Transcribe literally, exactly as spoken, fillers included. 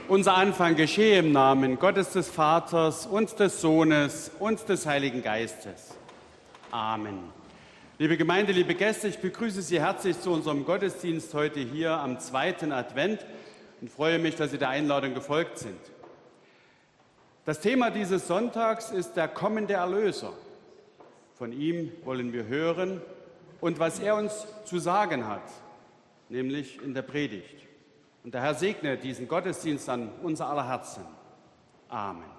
Unser Anfang geschehe im Namen Gottes des Vaters und des Sohnes und des Heiligen Geistes. Amen. Liebe Gemeinde, liebe Gäste, ich begrüße Sie herzlich zu unserem Gottesdienst heute hier am zweiten Advent und freue mich, dass Sie der Einladung gefolgt sind. Das Thema dieses Sonntags ist der kommende Erlöser. Von ihm wollen wir hören und was er uns zu sagen hat, nämlich in der Predigt. Und der Herr segne diesen Gottesdienst an unser aller Herzen. Amen.